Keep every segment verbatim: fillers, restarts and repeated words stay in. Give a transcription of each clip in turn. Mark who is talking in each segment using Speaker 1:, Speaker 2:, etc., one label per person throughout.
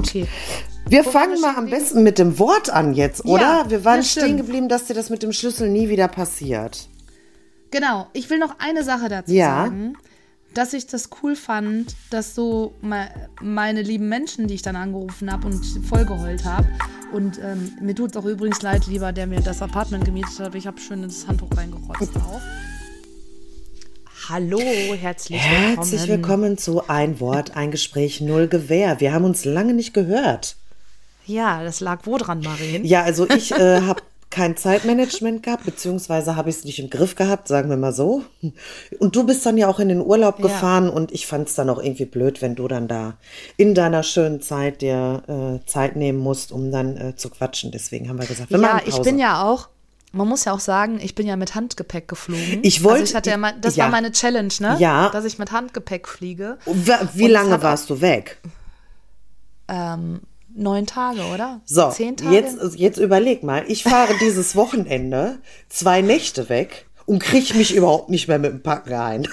Speaker 1: Okay.
Speaker 2: Wir Wo fangen mal am besten mit dem Wort an jetzt, oder?
Speaker 1: Ja,
Speaker 2: wir waren
Speaker 1: das
Speaker 2: stehen
Speaker 1: stimmt.
Speaker 2: geblieben, dass dir das mit dem Schlüssel nie wieder passiert.
Speaker 1: Genau. Ich will noch eine Sache dazu
Speaker 2: Ja.
Speaker 1: sagen, dass ich das cool fand, dass so me- meine lieben Menschen, die ich dann angerufen habe und voll geheult habe, und ähm, mir tut es auch übrigens leid, lieber, der mir das Apartment gemietet hat, ich habe schön ins Handtuch reingerotzt auch. Hallo, herzlich willkommen.
Speaker 2: Herzlich willkommen zu Ein Wort, ein Gespräch, null Gewähr. Wir haben uns lange nicht gehört.
Speaker 1: Ja, das lag wo dran, Maren?
Speaker 2: Ja, also ich äh, habe kein Zeitmanagement gehabt, beziehungsweise habe ich es nicht im Griff gehabt, sagen wir mal so. Und du bist dann ja auch in den Urlaub
Speaker 1: Ja.
Speaker 2: gefahren und ich fand es dann auch irgendwie blöd, wenn du dann da in deiner schönen Zeit dir äh, Zeit nehmen musst, um dann äh, zu quatschen. Deswegen haben wir gesagt, wir
Speaker 1: Ja,
Speaker 2: machen Pause.
Speaker 1: ich bin ja auch, man muss ja auch sagen, ich bin ja mit Handgepäck geflogen.
Speaker 2: Ich wollte-
Speaker 1: also ich hatte ja mal, das
Speaker 2: ja.
Speaker 1: war meine Challenge, ne?
Speaker 2: Ja.
Speaker 1: Dass ich mit Handgepäck fliege.
Speaker 2: Wie, wie
Speaker 1: Und es
Speaker 2: lange
Speaker 1: hat
Speaker 2: warst du weg?
Speaker 1: Ähm, neun Tage, oder?
Speaker 2: So,
Speaker 1: Zehn Tage?
Speaker 2: jetzt, jetzt überleg mal, ich fahre dieses Wochenende zwei Nächte weg und kriege mich überhaupt nicht mehr mit dem Packen rein.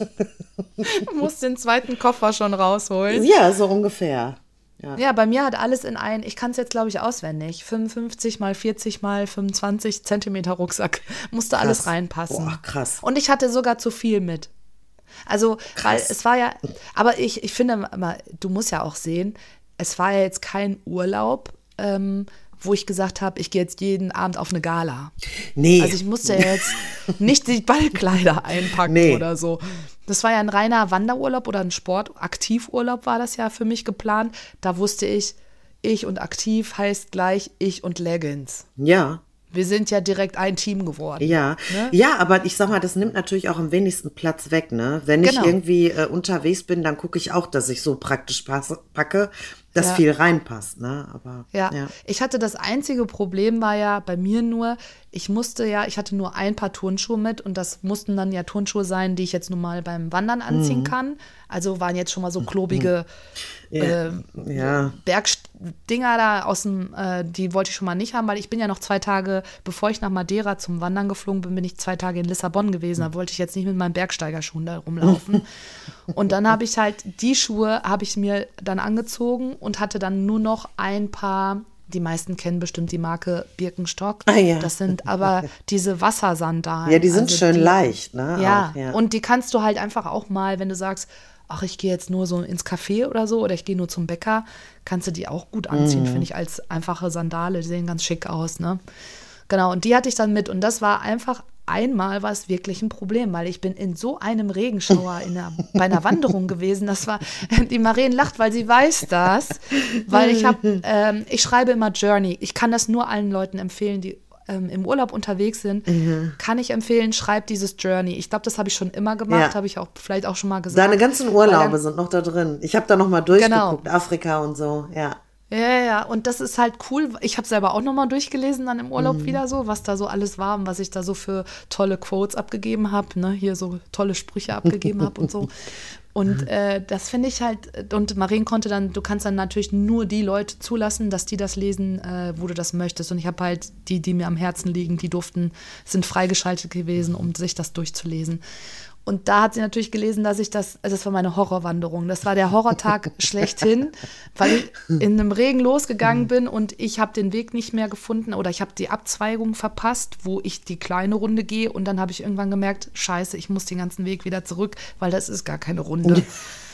Speaker 1: Du musst den zweiten Koffer schon rausholen.
Speaker 2: Ja, so ungefähr. Ja.
Speaker 1: Ja, bei mir hat alles in ein, ich kann es jetzt glaube ich auswendig, fünfundfünfzig mal vierzig mal fünfundzwanzig Zentimeter Rucksack. Musste alles
Speaker 2: Krass.
Speaker 1: reinpassen.
Speaker 2: Boah, krass.
Speaker 1: Und ich hatte sogar zu viel mit. Also, weil
Speaker 2: Krass.
Speaker 1: es war ja, aber ich, ich finde immer, du musst ja auch sehen, es war ja jetzt kein Urlaub, ähm, wo ich gesagt habe, ich gehe jetzt jeden Abend auf eine Gala.
Speaker 2: Nee.
Speaker 1: Also ich musste ja jetzt nicht die Ballkleider einpacken
Speaker 2: Nee.
Speaker 1: oder so. Das war ja ein reiner Wanderurlaub oder ein Sportaktivurlaub war das ja für mich geplant. Da wusste ich, ich und aktiv heißt gleich ich und Leggings.
Speaker 2: Ja.
Speaker 1: Wir sind ja direkt ein Team geworden.
Speaker 2: Ja,
Speaker 1: Ne?
Speaker 2: ja, aber ich sag mal, das nimmt natürlich auch am wenigsten Platz weg, ne? Wenn ich
Speaker 1: Genau.
Speaker 2: irgendwie äh, unterwegs bin, dann gucke ich auch, dass ich so praktisch passe, packe, dass
Speaker 1: Ja.
Speaker 2: viel reinpasst, ne? Aber
Speaker 1: Ja.
Speaker 2: ja.
Speaker 1: Ich hatte das einzige Problem war ja bei mir nur, ich musste ja, ich hatte nur ein paar Turnschuhe mit und das mussten dann ja Turnschuhe sein, die ich jetzt nun mal beim Wandern anziehen
Speaker 2: Mhm.
Speaker 1: kann. Also waren jetzt schon mal so klobige
Speaker 2: Ja.
Speaker 1: äh,
Speaker 2: Ja.
Speaker 1: Bergdinger da aus dem, äh, die wollte ich schon mal nicht haben, weil ich bin ja noch zwei Tage, bevor ich nach Madeira zum Wandern geflogen bin, bin ich zwei Tage in Lissabon gewesen. Da wollte ich jetzt nicht mit meinen Bergsteigerschuhen da rumlaufen. Und dann habe ich halt, die Schuhe habe ich mir dann angezogen und hatte dann nur noch ein paar, die meisten kennen bestimmt die Marke Birkenstock.
Speaker 2: Ah, ja.
Speaker 1: Das sind aber diese Wassersandalen.
Speaker 2: Ja, die sind
Speaker 1: Also
Speaker 2: schön
Speaker 1: die,
Speaker 2: leicht, ne?
Speaker 1: Ja.
Speaker 2: Auch, ja.
Speaker 1: Und die kannst du halt einfach auch mal, wenn du sagst, ach, ich gehe jetzt nur so ins Café oder so oder ich gehe nur zum Bäcker, kannst du die auch gut anziehen,
Speaker 2: Mhm.
Speaker 1: finde ich, als einfache Sandale. Die sehen ganz schick aus, ne? Genau, und die hatte ich dann mit und das war einfach einmal war es wirklich ein Problem, weil ich bin in so einem Regenschauer in einer, bei einer Wanderung gewesen. Das war, die Maren lacht, weil sie weiß das, weil ich habe, ähm, ich schreibe immer Journey. Ich kann das nur allen Leuten empfehlen, die ähm, im Urlaub unterwegs sind,
Speaker 2: Mhm.
Speaker 1: kann ich empfehlen, schreibt dieses Journey. Ich glaube, das habe ich schon immer gemacht,
Speaker 2: Ja.
Speaker 1: habe ich auch vielleicht auch schon mal gesagt.
Speaker 2: Deine ganzen
Speaker 1: Weil
Speaker 2: Urlaube
Speaker 1: dann-
Speaker 2: sind noch da drin. Ich habe da noch mal durchgeguckt, Afrika und so, ja.
Speaker 1: Ja, ja, ja, und das ist halt cool. Ich habe selber auch nochmal durchgelesen dann im Urlaub
Speaker 2: Mhm.
Speaker 1: wieder so, was da so alles war und was ich da so für tolle Quotes abgegeben habe, ne, hier so tolle Sprüche abgegeben habe und so. Und äh, das finde ich halt, und Maren konnte dann, du kannst dann natürlich nur die Leute zulassen, dass die das lesen, äh, wo du das möchtest. Und ich habe halt die, die mir am Herzen liegen, die durften, sind freigeschaltet gewesen, um sich das durchzulesen. Und da hat sie natürlich gelesen, dass ich das, also das war meine Horrorwanderung. Das war der Horrortag schlechthin, weil ich in einem Regen losgegangen bin und ich habe den Weg nicht mehr gefunden oder ich habe die Abzweigung verpasst, wo ich die kleine Runde gehe und dann habe ich irgendwann gemerkt, scheiße, ich muss den ganzen Weg wieder zurück, weil das ist gar keine Runde.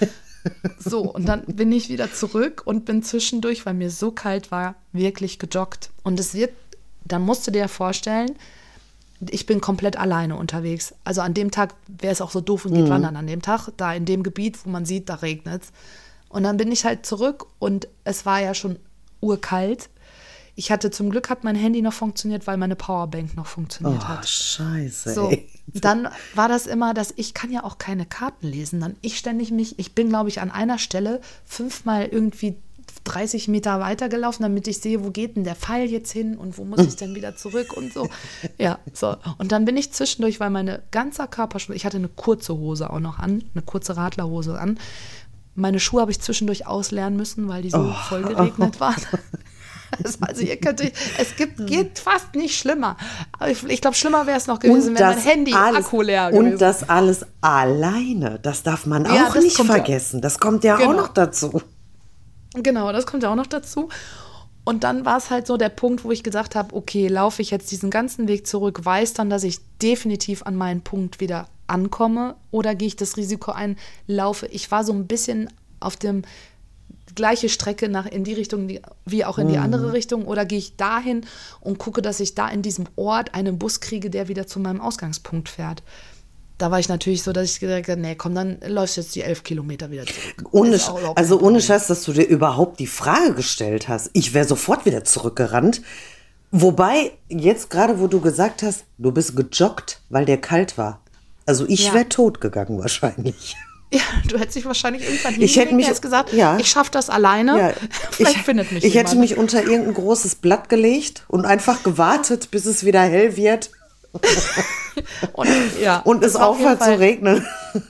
Speaker 1: So, und dann bin ich wieder zurück und bin zwischendurch, weil mir so kalt war, wirklich gejoggt. Und es wird, dann musst du dir vorstellen, ich bin komplett alleine unterwegs. Also an dem Tag wäre es auch so doof und geht
Speaker 2: Mhm.
Speaker 1: wandern. An dem Tag, da in dem Gebiet, wo man sieht, da regnet es. Und dann bin ich halt zurück und es war ja schon urkalt. Ich hatte zum Glück hat mein Handy noch funktioniert, weil meine Powerbank noch funktioniert
Speaker 2: Oh,
Speaker 1: hat.
Speaker 2: scheiße,
Speaker 1: So,
Speaker 2: ey.
Speaker 1: dann war das immer, dass ich kann ja auch keine Karten lesen. Dann ich ständig mich, ich bin, glaube ich, an einer Stelle fünfmal irgendwie dreißig Meter weitergelaufen, damit ich sehe, wo geht denn der Pfeil jetzt hin und wo muss ich denn wieder zurück und so. Ja, so. Und dann bin ich zwischendurch, weil meine ganze Körper, ich hatte eine kurze Hose auch noch an, eine kurze Radlerhose an. Meine Schuhe habe ich zwischendurch ausleeren müssen, weil die so
Speaker 2: Oh.
Speaker 1: voll geregnet waren. Das- Also ihr könnt, es gibt, geht fast nicht schlimmer. Aber ich, ich glaube, schlimmer wäre es noch gewesen, wenn mein Handy
Speaker 2: alles,
Speaker 1: Akku leer gewesen
Speaker 2: Und das alles alleine, das darf man
Speaker 1: Ja,
Speaker 2: auch
Speaker 1: das
Speaker 2: nicht
Speaker 1: kommt ja-
Speaker 2: vergessen. Das kommt ja
Speaker 1: Genau.
Speaker 2: auch noch dazu.
Speaker 1: Genau, das kommt ja auch noch dazu. Und dann war es halt so der Punkt, wo ich gesagt habe, okay, laufe ich jetzt diesen ganzen Weg zurück, weiß dann, dass ich definitiv an meinen Punkt wieder ankomme, oder gehe ich das Risiko ein, laufe. Ich war so ein bisschen auf dem gleiche Strecke nach in die Richtung die, wie auch in die andere Richtung, oder gehe ich dahin und gucke, dass ich da in diesem Ort einen Bus kriege, der wieder zu meinem Ausgangspunkt fährt. Da war ich natürlich so, dass ich gesagt habe, nee, komm, dann läufst du jetzt die elf Kilometer wieder zurück.
Speaker 2: Ohne, also ohne Scheiß, dass du dir überhaupt die Frage gestellt hast. Ich wäre sofort wieder zurückgerannt. Wobei, jetzt gerade, wo du gesagt hast, du bist gejoggt, weil der kalt war. Also ich
Speaker 1: Ja.
Speaker 2: wäre tot gegangen wahrscheinlich.
Speaker 1: Ja, du hättest dich wahrscheinlich irgendwann
Speaker 2: Ich hätte
Speaker 1: hingelegt,
Speaker 2: mich-
Speaker 1: hättest gesagt,
Speaker 2: ja.
Speaker 1: ich schaffe das alleine.
Speaker 2: Ja,
Speaker 1: Vielleicht
Speaker 2: ich,
Speaker 1: findet mich
Speaker 2: Ich
Speaker 1: jemand.
Speaker 2: hätte mich unter irgendein großes Blatt gelegt und einfach gewartet, bis es wieder hell wird
Speaker 1: und, ja,
Speaker 2: und es
Speaker 1: das war auf jeden
Speaker 2: aufhört zu
Speaker 1: Fall-
Speaker 2: regnen.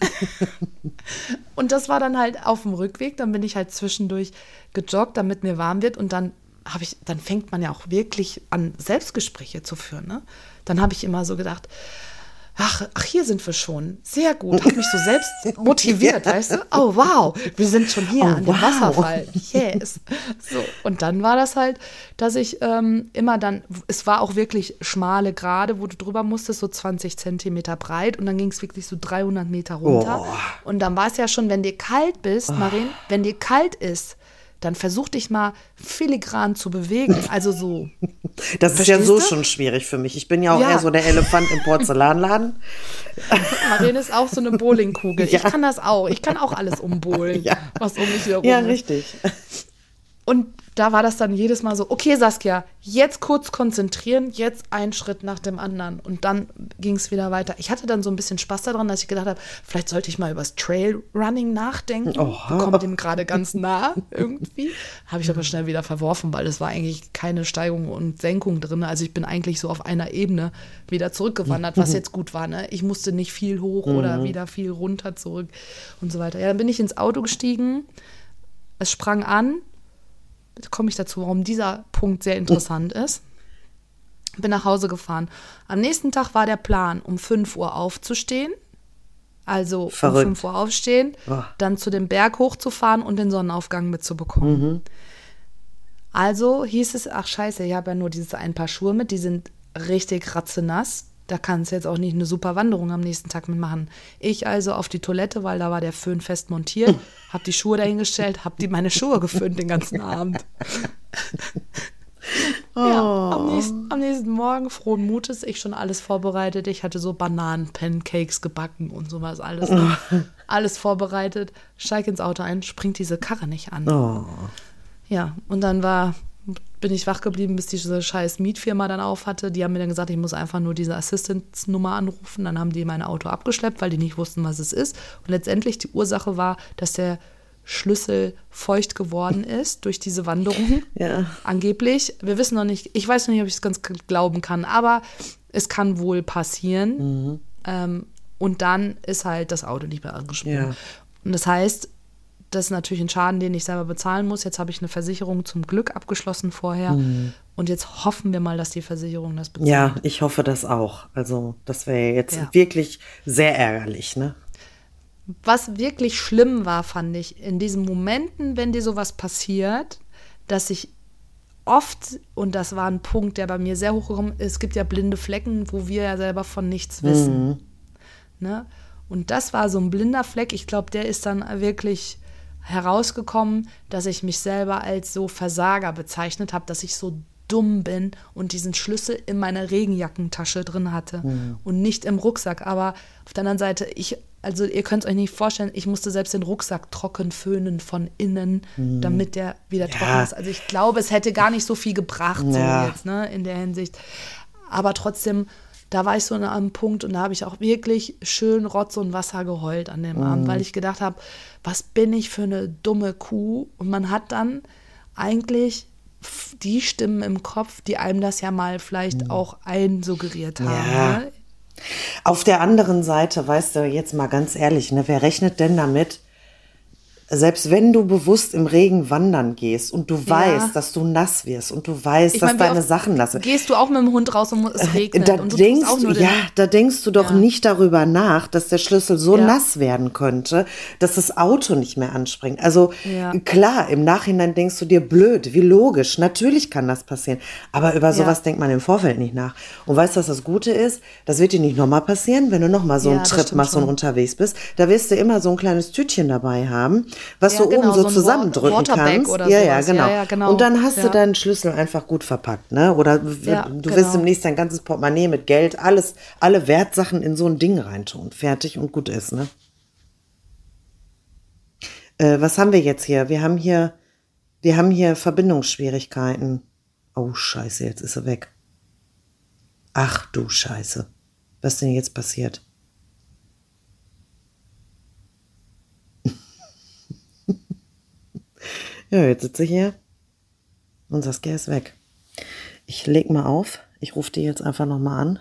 Speaker 1: Und das war dann halt auf dem Rückweg. Dann bin ich halt zwischendurch gejoggt, damit mir warm wird. Und dann habe ich, dann fängt man ja auch wirklich an, Selbstgespräche zu führen. Ne? Dann habe ich immer so gedacht, ach, ach, hier sind wir schon. Sehr gut. Habe mich so selbst motiviert, weißt du? Oh, wow, wir sind schon hier
Speaker 2: Oh,
Speaker 1: an dem
Speaker 2: wow.
Speaker 1: Wasserfall. Yes. So, und dann war das halt, dass ich ähm, immer dann, es war auch wirklich schmale Gerade, wo du drüber musstest, so zwanzig Zentimeter breit. Und dann ging es wirklich so dreihundert Meter runter.
Speaker 2: Oh.
Speaker 1: Und dann war es ja schon, wenn dir kalt bist, Marin, wenn dir kalt ist, dann versuch dich mal filigran zu bewegen. Also so.
Speaker 2: Das ist ja
Speaker 1: Verstehst
Speaker 2: so
Speaker 1: du?
Speaker 2: schon schwierig für mich. Ich bin ja auch
Speaker 1: Ja.
Speaker 2: eher so der Elefant im Porzellanladen.
Speaker 1: Marin ist auch so eine Bowlingkugel.
Speaker 2: Ja.
Speaker 1: Ich kann das auch. Ich kann auch alles umbohlen,
Speaker 2: Ja.
Speaker 1: was um mich herum
Speaker 2: Ja,
Speaker 1: ist.
Speaker 2: richtig.
Speaker 1: Und da war das dann jedes Mal so, okay, Saskia, jetzt kurz konzentrieren, jetzt ein Schritt nach dem anderen. Und dann ging es wieder weiter. Ich hatte dann so ein bisschen Spaß daran, dass ich gedacht habe, vielleicht sollte ich mal über das Trailrunning nachdenken.
Speaker 2: Oha.
Speaker 1: Kommt dem gerade ganz nah irgendwie. Habe ich aber schnell wieder verworfen, weil es war eigentlich keine Steigung und Senkung drin. Also ich bin eigentlich so auf einer Ebene wieder zurückgewandert, was jetzt gut war. Ne? Ich musste nicht viel hoch oder wieder viel runter zurück und so weiter. Ja, dann bin ich ins Auto gestiegen. Es sprang an. Jetzt komme ich dazu, warum dieser Punkt sehr interessant ist. Bin nach Hause gefahren. Am nächsten Tag war der Plan, um fünf Uhr aufzustehen. Also
Speaker 2: Verrückt.
Speaker 1: um fünf Uhr aufstehen,
Speaker 2: Oh.
Speaker 1: dann zu dem Berg hochzufahren und den Sonnenaufgang mitzubekommen. Also hieß es, ach scheiße, ich habe ja nur diese ein Paar Schuhe mit, die sind richtig ratzenass. Da kannst du jetzt auch nicht eine super Wanderung am nächsten Tag mitmachen. Ich also auf die Toilette, weil da war der Föhn fest montiert, habe die Schuhe dahingestellt, habe die meine Schuhe geföhnt den ganzen Abend. Ja, am nächsten, am nächsten Morgen, frohen Mutes, ich schon alles vorbereitet. Ich hatte so Bananen-Pancakes gebacken und sowas, alles, alles vorbereitet. Steig ins Auto ein, springt diese Karre nicht an.
Speaker 2: Oh.
Speaker 1: Ja, und dann war, bin ich wach geblieben, bis diese scheiß Mietfirma dann auf hatte. Die haben mir dann gesagt, ich muss einfach nur diese Assistance-Nummer anrufen. Dann haben die mein Auto abgeschleppt, weil die nicht wussten, was es ist. Und letztendlich die Ursache war, dass der Schlüssel feucht geworden ist durch diese Wanderung.
Speaker 2: Ja.
Speaker 1: Angeblich. Wir wissen noch nicht, ich weiß noch nicht, ob ich es ganz glauben kann, aber es kann wohl passieren. Ähm, und dann ist halt das Auto nicht mehr angesprungen.
Speaker 2: Ja.
Speaker 1: Und das heißt, das ist natürlich ein Schaden, den ich selber bezahlen muss. Jetzt habe ich eine Versicherung zum Glück abgeschlossen vorher. Und jetzt hoffen wir mal, dass die Versicherung das bezahlt.
Speaker 2: Ja, ich hoffe das auch. Also das wäre jetzt
Speaker 1: Ja.
Speaker 2: wirklich sehr ärgerlich, ne?
Speaker 1: Was wirklich schlimm war, fand ich, in diesen Momenten, wenn dir sowas passiert, dass ich oft, und das war ein Punkt, der bei mir sehr hochgekommen ist, es gibt ja blinde Flecken, wo wir ja selber von nichts wissen. Ne? Und das war so ein blinder Fleck. Ich glaube, der ist dann wirklich herausgekommen, dass ich mich selber als so Versager bezeichnet habe, dass ich so dumm bin und diesen Schlüssel in meiner Regenjackentasche drin hatte und nicht im Rucksack. Aber auf der anderen Seite, ich, also ihr könnt es euch nicht vorstellen, ich musste selbst den Rucksack trocken föhnen von innen, damit der wieder trocken
Speaker 2: Ja.
Speaker 1: ist. Also ich glaube, es hätte gar nicht so viel gebracht,
Speaker 2: Ja.
Speaker 1: so jetzt, ne, in der Hinsicht. Aber trotzdem, da war ich so an einem Punkt und da habe ich auch wirklich schön Rotz und Wasser geheult an dem Abend, weil ich gedacht habe, was bin ich für eine dumme Kuh? Und man hat dann eigentlich f- die Stimmen im Kopf, die einem das ja mal vielleicht auch einsuggeriert haben.
Speaker 2: Ja.
Speaker 1: Ne?
Speaker 2: Auf der anderen Seite, weißt du, jetzt mal ganz ehrlich, ne, wer rechnet denn damit, selbst wenn du bewusst im Regen wandern gehst und du
Speaker 1: Ja.
Speaker 2: weißt, dass du nass wirst und du weißt,
Speaker 1: Ich
Speaker 2: dass
Speaker 1: meine, wie
Speaker 2: deine
Speaker 1: oft
Speaker 2: Sachen nass sind,
Speaker 1: gehst du auch mit dem Hund raus und es regnet
Speaker 2: da
Speaker 1: und du
Speaker 2: denkst
Speaker 1: tust auch
Speaker 2: du,
Speaker 1: nur den,
Speaker 2: ja, da denkst du doch
Speaker 1: Ja.
Speaker 2: nicht darüber nach, dass der Schlüssel so
Speaker 1: Ja.
Speaker 2: nass werden könnte, dass das Auto nicht mehr anspringt. Also
Speaker 1: Ja.
Speaker 2: klar, im Nachhinein denkst du dir, blöd, wie logisch, natürlich kann das passieren. Aber über sowas
Speaker 1: Ja.
Speaker 2: denkt man im Vorfeld nicht nach. Und weißt du, was das Gute ist? Das wird dir nicht nochmal passieren, wenn du nochmal so
Speaker 1: Ja,
Speaker 2: einen
Speaker 1: das
Speaker 2: Trip
Speaker 1: stimmt
Speaker 2: machst und
Speaker 1: schon.
Speaker 2: unterwegs bist. Da wirst du immer so ein kleines Tütchen dabei haben, was
Speaker 1: Ja,
Speaker 2: du
Speaker 1: genau,
Speaker 2: oben so,
Speaker 1: so ein
Speaker 2: zusammendrücken
Speaker 1: Wa- Waterbag
Speaker 2: kannst.
Speaker 1: oder
Speaker 2: ja, ja,
Speaker 1: sowas.
Speaker 2: genau.
Speaker 1: Ja, ja, genau.
Speaker 2: Und dann hast du
Speaker 1: Ja.
Speaker 2: deinen Schlüssel einfach gut verpackt, ne? Oder w-
Speaker 1: Ja,
Speaker 2: du wirst
Speaker 1: genau.
Speaker 2: demnächst dein ganzes Portemonnaie mit Geld, alles, alle Wertsachen in so ein Ding reintun. Fertig und gut ist, ne? Äh, was haben wir jetzt hier? Wir haben hier, wir haben hier Verbindungsschwierigkeiten. Oh, Scheiße, jetzt ist er weg. Ach du Scheiße. Was ist denn jetzt passiert? Ja, jetzt sitze ich hier und Saskia ist weg. Ich leg mal auf. Ich rufe die jetzt einfach nochmal an.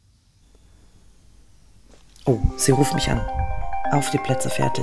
Speaker 2: Oh, sie ruft mich an. Auf die Plätze, fertig.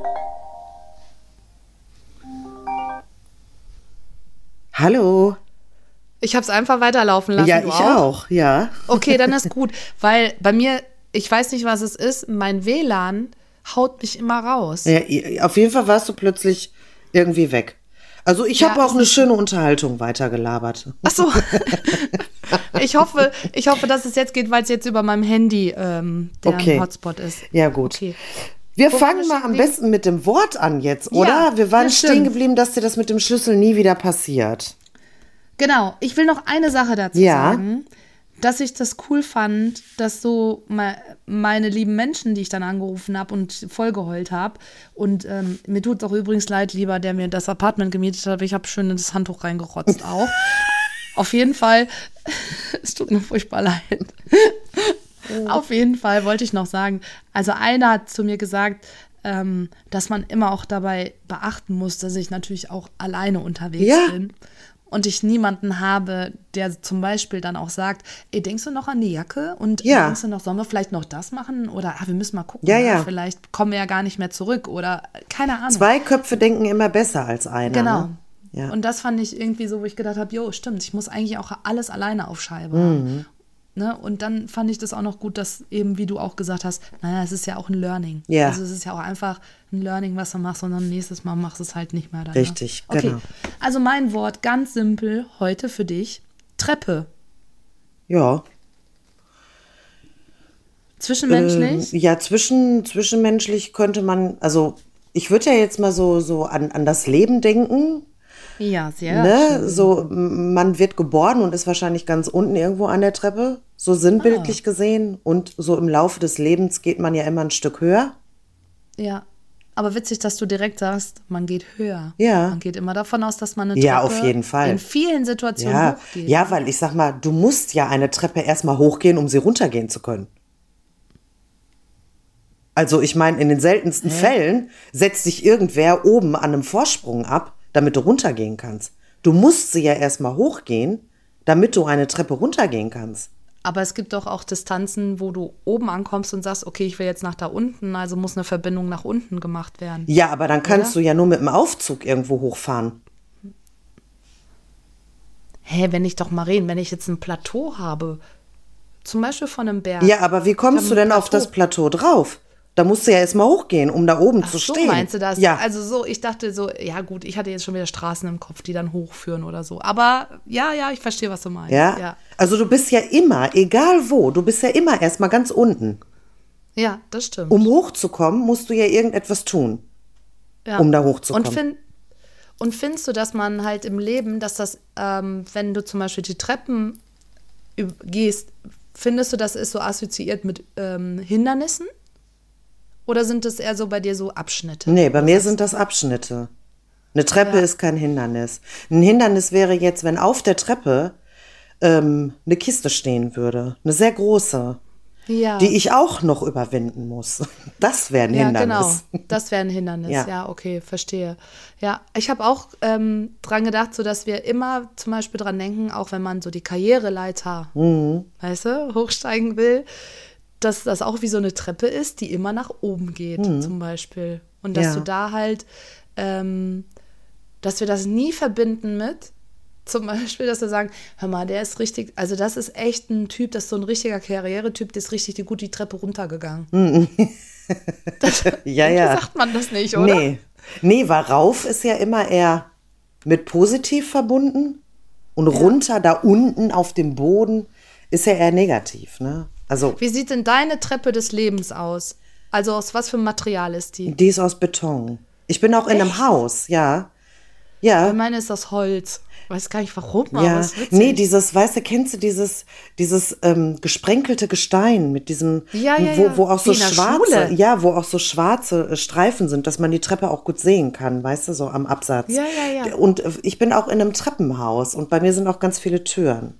Speaker 2: Hallo.
Speaker 1: Ich habe es einfach weiterlaufen lassen.
Speaker 2: Ja,
Speaker 1: du
Speaker 2: ich auch, ja.
Speaker 1: Okay, dann ist gut, weil bei mir, ich weiß nicht, was es ist, mein W L A N haut mich immer raus.
Speaker 2: ja. Auf jeden Fall warst du plötzlich irgendwie weg. Also ich
Speaker 1: Ja,
Speaker 2: habe auch
Speaker 1: es
Speaker 2: eine
Speaker 1: ist-
Speaker 2: schöne Unterhaltung weitergelabert.
Speaker 1: Ach so. Ich hoffe, ich hoffe, dass es jetzt geht, weil es jetzt über meinem Handy ähm, der
Speaker 2: Okay.
Speaker 1: Hotspot ist.
Speaker 2: Ja, gut.
Speaker 1: Okay.
Speaker 2: Wir
Speaker 1: Wo waren
Speaker 2: fangen
Speaker 1: wir
Speaker 2: mal
Speaker 1: stehen
Speaker 2: am
Speaker 1: geblieben?
Speaker 2: besten mit dem Wort an jetzt,
Speaker 1: Ja,
Speaker 2: oder? Wir waren
Speaker 1: das
Speaker 2: stehen
Speaker 1: stimmt.
Speaker 2: geblieben, dass dir das mit dem Schlüssel nie wieder passiert.
Speaker 1: Genau, ich will noch eine Sache dazu
Speaker 2: Ja.
Speaker 1: sagen, dass ich das cool fand, dass so me meine lieben Menschen, die ich dann angerufen habe und vollgeheult habe, und ähm, mir tut es auch übrigens leid, lieber, der mir das Apartment gemietet hat, aber ich habe schön in das Handtuch reingerotzt auch. Auf jeden Fall, es tut mir furchtbar leid. Auf jeden Fall wollte ich noch sagen, also einer hat zu mir gesagt, ähm, dass man immer auch dabei beachten muss, dass ich natürlich auch alleine unterwegs
Speaker 2: Ja.
Speaker 1: bin. Und ich niemanden habe, der zum Beispiel dann auch sagt, ey, denkst du noch an die Jacke? Und
Speaker 2: Ja.
Speaker 1: denkst du noch, sollen wir vielleicht noch das machen? Oder ah, wir müssen mal gucken,
Speaker 2: Ja,
Speaker 1: ne?
Speaker 2: ja.
Speaker 1: Vielleicht kommen wir ja gar nicht mehr zurück. Oder keine Ahnung.
Speaker 2: Zwei Köpfe denken immer besser als einer.
Speaker 1: Genau.
Speaker 2: Ne? Ja.
Speaker 1: Und das fand ich irgendwie so, wo ich gedacht habe, jo, stimmt, ich muss eigentlich auch alles alleine auf Scheibe
Speaker 2: Mhm.
Speaker 1: haben. Ne? Und dann fand ich das auch noch gut, dass eben, wie du auch gesagt hast, naja, es ist ja auch ein Learning.
Speaker 2: Ja.
Speaker 1: Also es ist ja auch einfach ein Learning, was du machst, und dann nächstes Mal machst du es halt nicht mehr. Dann,
Speaker 2: Richtig,
Speaker 1: ne? Okay.
Speaker 2: genau.
Speaker 1: Also mein Wort, ganz simpel, heute für dich, Treppe.
Speaker 2: Ja.
Speaker 1: Zwischenmenschlich?
Speaker 2: Ähm, ja, zwischen, zwischenmenschlich könnte man, also ich würde ja jetzt mal so, so an, an das Leben denken.
Speaker 1: Ja, sehr
Speaker 2: Ne?
Speaker 1: schön.
Speaker 2: So, m- man wird geboren und ist wahrscheinlich ganz unten irgendwo an der Treppe, so sinnbildlich
Speaker 1: Ah.
Speaker 2: gesehen. Und so im Laufe des Lebens geht man ja immer ein Stück höher.
Speaker 1: Ja. Aber witzig, dass du direkt sagst, man geht höher.
Speaker 2: Ja.
Speaker 1: Man geht immer davon aus, dass man eine
Speaker 2: Ja,
Speaker 1: Treppe
Speaker 2: auf jeden Fall.
Speaker 1: in vielen Situationen
Speaker 2: Ja,
Speaker 1: hochgeht.
Speaker 2: ja, weil ich sag mal, du musst ja eine Treppe erstmal hochgehen, um sie runtergehen zu können. Also ich meine, in den seltensten Fällen setzt sich irgendwer oben an einem Vorsprung ab, damit du runtergehen kannst. Du musst sie ja erstmal hochgehen, damit du eine Treppe runtergehen kannst.
Speaker 1: Aber es gibt doch auch Distanzen, wo du oben ankommst und sagst, okay, ich will jetzt nach da unten, also muss eine Verbindung nach unten gemacht werden.
Speaker 2: Ja, aber dann kannst
Speaker 1: Oder?
Speaker 2: du ja nur mit dem Aufzug irgendwo hochfahren.
Speaker 1: Hä, wenn ich doch mal reden, wenn ich jetzt ein Plateau habe, zum Beispiel von einem Berg.
Speaker 2: Ja, aber wie kommst
Speaker 1: Ich
Speaker 2: du
Speaker 1: hab ein
Speaker 2: denn auf
Speaker 1: Plateau.
Speaker 2: das Plateau drauf? Da musst du ja erstmal hochgehen, um da oben
Speaker 1: Ach
Speaker 2: zu
Speaker 1: so,
Speaker 2: stehen.
Speaker 1: meinst du das?
Speaker 2: Ja.
Speaker 1: Also so, ich dachte so, ja gut, ich hatte jetzt schon wieder Straßen im Kopf, die dann hochführen oder so. Aber ja, ja, ich verstehe, was du meinst.
Speaker 2: Ja?
Speaker 1: Ja,
Speaker 2: Also du bist ja immer, egal wo, du bist ja immer erstmal ganz unten.
Speaker 1: ja, das stimmt.
Speaker 2: Um hochzukommen, musst du ja irgendetwas tun,
Speaker 1: ja.
Speaker 2: um da hochzukommen.
Speaker 1: Und, find, und findest du, dass man halt im Leben, dass das, ähm, wenn du zum Beispiel die Treppen üb- gehst, findest du, das ist so assoziiert mit ähm, Hindernissen? Oder sind das eher so bei dir so Abschnitte?
Speaker 2: Nee, bei mir sind das Abschnitte. Eine Treppe
Speaker 1: Ja.
Speaker 2: ist kein Hindernis. Ein Hindernis wäre jetzt, wenn auf der Treppe ähm, eine Kiste stehen würde. Eine sehr große,
Speaker 1: Ja.
Speaker 2: die ich auch noch überwinden muss. Das wäre ein
Speaker 1: Ja,
Speaker 2: Hindernis.
Speaker 1: genau. Das wäre ein Hindernis.
Speaker 2: Ja.
Speaker 1: Ja, okay, verstehe. Ja, ich habe auch ähm, dran gedacht, so dass wir immer zum Beispiel dran denken, auch wenn man so die Karriereleiter,
Speaker 2: Mhm.
Speaker 1: weißt du, hochsteigen will, dass das auch wie so eine Treppe ist, die immer nach oben geht, zum Beispiel. Und dass
Speaker 2: Mhm. Ja.
Speaker 1: du da halt ähm, dass wir das nie verbinden mit, zum Beispiel, dass wir sagen, hör mal, der ist richtig, also das ist echt ein Typ, das ist so ein richtiger Karrieretyp, der ist richtig gut die Treppe runtergegangen. das,
Speaker 2: ja, ja.
Speaker 1: sagt man das nicht, oder?
Speaker 2: Nee. nee, weil rauf ist ja immer eher mit positiv verbunden und ja. runter, da unten auf dem Boden, ist ja eher negativ, ne? Also,
Speaker 1: wie sieht denn deine Treppe des Lebens aus? Also aus was für einem Material ist die?
Speaker 2: Die ist aus Beton. Ich bin auch in
Speaker 1: Echt?
Speaker 2: einem Haus, ja. Ja.
Speaker 1: Ich meine, ist aus Holz. Ich weiß gar nicht, warum,
Speaker 2: Ja.
Speaker 1: aber ist witzig.
Speaker 2: Nee, dieses, weißt du, kennst du dieses, dieses ähm, gesprenkelte Gestein mit diesem,
Speaker 1: ja, ja,
Speaker 2: wo,
Speaker 1: ja.
Speaker 2: wo auch so
Speaker 1: Wie in der
Speaker 2: schwarze,
Speaker 1: Schule.
Speaker 2: ja, wo auch so schwarze äh, Streifen sind, dass man die Treppe auch gut sehen kann, weißt du, so am Absatz.
Speaker 1: Ja, ja, ja.
Speaker 2: Und äh, ich bin auch in einem Treppenhaus und bei mir sind auch ganz viele Türen.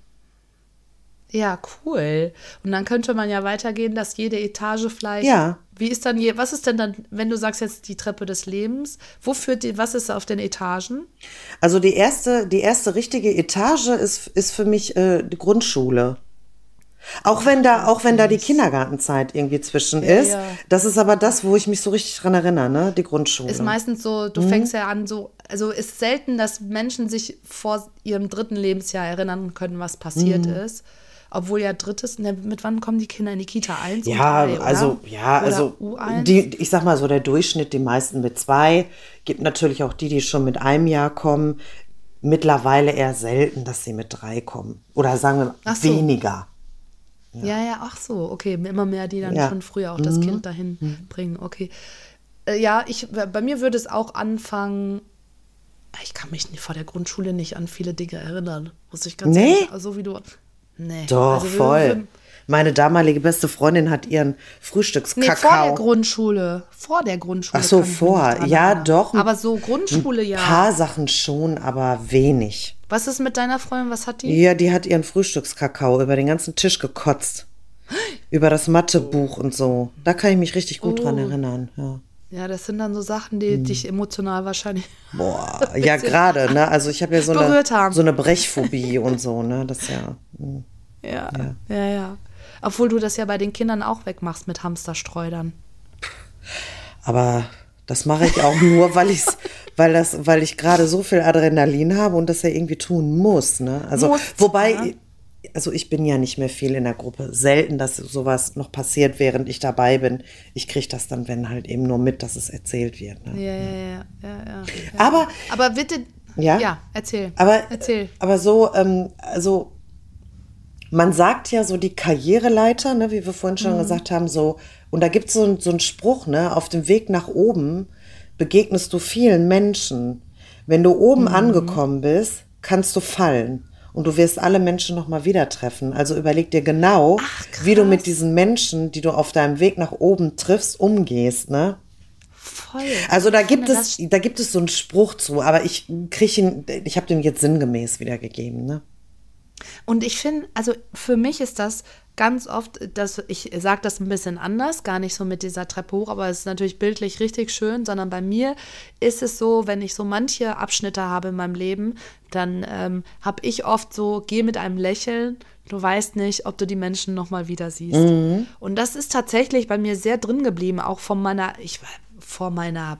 Speaker 1: Ja, cool. Und dann könnte man ja weitergehen, dass jede Etage vielleicht.
Speaker 2: Ja.
Speaker 1: Wie ist dann je, was ist denn dann, wenn du sagst jetzt die Treppe des Lebens, wo führt die, was ist auf den Etagen?
Speaker 2: Also die erste, die erste richtige Etage ist, ist für mich äh, die Grundschule. Auch wenn da, auch wenn da die Kindergartenzeit irgendwie zwischen
Speaker 1: Ja,
Speaker 2: ist.
Speaker 1: ja.
Speaker 2: Das ist aber das, wo ich mich so richtig dran erinnere, ne? Die Grundschule.
Speaker 1: Ist meistens so, du fängst ja an, so, also ist selten, dass Menschen sich vor ihrem dritten Lebensjahr erinnern können, was passiert ist. Obwohl ja drittes, ne, mit wann kommen die Kinder in die Kita? Eins
Speaker 2: Ja,
Speaker 1: und drei, oder?
Speaker 2: also, ja,
Speaker 1: Oder
Speaker 2: also,
Speaker 1: U eins?
Speaker 2: die, ich sag mal so, der Durchschnitt, die meisten mit zwei, gibt natürlich auch die, die schon mit einem Jahr kommen. Mittlerweile eher selten, dass sie mit drei kommen. Oder sagen wir
Speaker 1: Ach so.
Speaker 2: weniger.
Speaker 1: Ja. ja, ach so, okay, immer mehr, die dann
Speaker 2: Ja.
Speaker 1: schon früher auch das Kind dahin bringen, okay. Äh, ja, ich, bei mir würde es auch anfangen, ich kann mich nicht, vor der Grundschule nicht an viele Dinge erinnern, muss ich ganz
Speaker 2: Nee?
Speaker 1: ehrlich, so wie du, nee.
Speaker 2: Doch,
Speaker 1: Also wir-
Speaker 2: voll.
Speaker 1: wir-
Speaker 2: Meine damalige beste Freundin hat ihren
Speaker 1: Nee,
Speaker 2: Frühstückskakao.
Speaker 1: vor der Grundschule, vor der Grundschule.
Speaker 2: Ach so,
Speaker 1: kann ich mich
Speaker 2: vor.
Speaker 1: nicht dran
Speaker 2: Ja,
Speaker 1: erinnern.
Speaker 2: doch.
Speaker 1: Aber so Grundschule,
Speaker 2: Ein
Speaker 1: ja.
Speaker 2: paar Sachen schon, aber wenig.
Speaker 1: Was ist mit deiner Freundin, was hat die?
Speaker 2: Ja, die hat ihren Frühstückskakao über den ganzen Tisch gekotzt. Über das Mathebuch und so. Da kann ich mich richtig gut dran
Speaker 1: Oh.
Speaker 2: erinnern. Ja.
Speaker 1: Ja, das sind dann so Sachen, die dich emotional wahrscheinlich.
Speaker 2: Boah, ja gerade, ne? Also ich habe ja so eine,
Speaker 1: Berührt haben.
Speaker 2: so eine Brechphobie und so, ne? Das ja. hm.
Speaker 1: Ja, ja, ja. Obwohl du das ja bei den Kindern auch wegmachst mit Hamsterstreudern.
Speaker 2: Aber das mache ich auch nur, weil ich's, weil das, weil ich gerade so viel Adrenalin habe und das ja irgendwie tun muss, ne? Also
Speaker 1: Muss,
Speaker 2: wobei,
Speaker 1: ja.
Speaker 2: also ich bin ja nicht mehr viel in der Gruppe. Selten, dass sowas noch passiert, während ich dabei bin. Ich kriege das dann, wenn halt eben nur mit, dass es erzählt wird. Ne?
Speaker 1: Ja, ja, ja, ja, ja.
Speaker 2: Aber,
Speaker 1: Aber bitte,
Speaker 2: ja,
Speaker 1: ja, erzähl.
Speaker 2: aber,
Speaker 1: Erzähl.
Speaker 2: aber so, ähm, also man sagt ja so die Karriereleiter, ne, wie wir vorhin schon gesagt haben, so, und da gibt es so, so einen Spruch, ne, auf dem Weg nach oben begegnest du vielen Menschen. Wenn du oben angekommen bist, kannst du fallen. Und du wirst alle Menschen nochmal wieder treffen. Also überleg dir genau,
Speaker 1: Ach, krass.
Speaker 2: wie du mit diesen Menschen, die du auf deinem Weg nach oben triffst, umgehst, ne?
Speaker 1: Voll.
Speaker 2: Also da
Speaker 1: Ich
Speaker 2: gibt
Speaker 1: finde,
Speaker 2: es, da gibt es so einen Spruch zu, aber ich kriege ihn, ich habe den jetzt sinngemäß wiedergegeben, ne?
Speaker 1: Und ich finde, also für mich ist das ganz oft, dass ich sage das ein bisschen anders, gar nicht so mit dieser Treppe hoch, aber es ist natürlich bildlich richtig schön, sondern bei mir ist es so, wenn ich so manche Abschnitte habe in meinem Leben, dann ähm, habe ich oft so, geh mit einem Lächeln, du weißt nicht, ob du die Menschen nochmal wieder siehst.
Speaker 2: Mhm.
Speaker 1: Und das ist tatsächlich bei mir sehr drin geblieben, auch von meiner, ich war vor meiner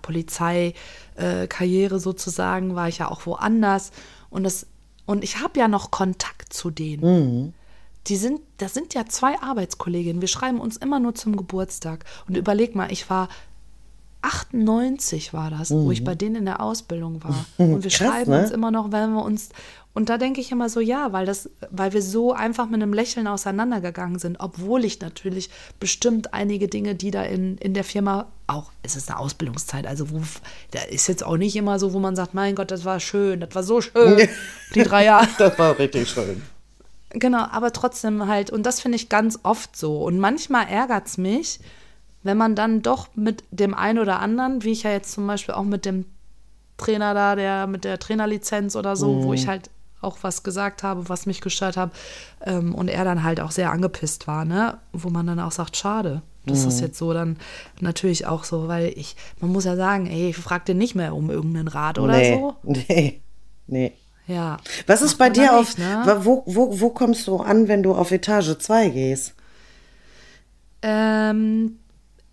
Speaker 1: Polizeikarriere sozusagen, war ich ja auch woanders und das Und ich habe ja noch Kontakt zu denen. Die sind, das sind ja zwei Arbeitskolleginnen. Wir schreiben uns immer nur zum Geburtstag. Und überleg mal, ich war achtundneunzig war das, wo ich bei denen in der Ausbildung war. Und wir
Speaker 2: Krass,
Speaker 1: schreiben
Speaker 2: ne?
Speaker 1: uns immer noch, wenn wir uns. Und da denke ich immer so, ja, weil das, weil wir so einfach mit einem Lächeln auseinandergegangen sind, obwohl ich natürlich bestimmt einige Dinge, die da in, in der Firma auch, es ist eine Ausbildungszeit, also wo, da ist jetzt auch nicht immer so, wo man sagt, mein Gott, das war schön, das war so schön, die drei Jahre.
Speaker 2: Das war richtig schön.
Speaker 1: Genau, aber trotzdem halt, und das finde ich ganz oft so. Und manchmal ärgert es mich, wenn man dann doch mit dem einen oder anderen, wie ich ja jetzt zum Beispiel auch mit dem Trainer da, der mit der Trainerlizenz oder so, wo ich halt auch was gesagt habe, was mich gestört hat, ähm, und er dann halt auch sehr angepisst war, ne? Wo man dann auch sagt, schade, das ist jetzt so dann natürlich auch so, weil ich, man muss ja sagen, ey, ich frag den nicht mehr um irgendeinen Rat oder
Speaker 2: nee,
Speaker 1: so.
Speaker 2: Nee, nee.
Speaker 1: Ja.
Speaker 2: Was ist
Speaker 1: Macht
Speaker 2: bei
Speaker 1: man
Speaker 2: dir
Speaker 1: dann
Speaker 2: auf,
Speaker 1: nicht, ne?
Speaker 2: wo, wo, wo kommst du an, wenn du auf Etage zwei gehst?
Speaker 1: Ähm,